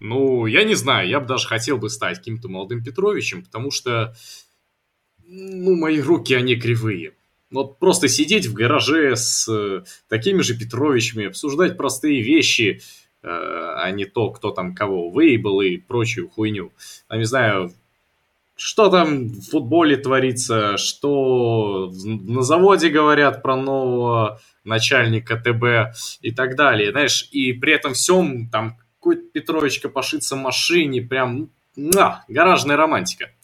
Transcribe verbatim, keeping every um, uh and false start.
Ну, я не знаю, я бы даже хотел бы стать каким-то молодым Петровичем, потому что, ну, мои руки, они кривые. Вот просто сидеть в гараже с э, такими же Петровичами, обсуждать простые вещи, э, а не то, кто там кого выебал и прочую хуйню. А не знаю, что там в футболе творится, что на заводе говорят про нового начальника ТБ и так далее, знаешь, и при этом всем там какой-то Петрович копошится в машине, прям, на, гаражная романтика.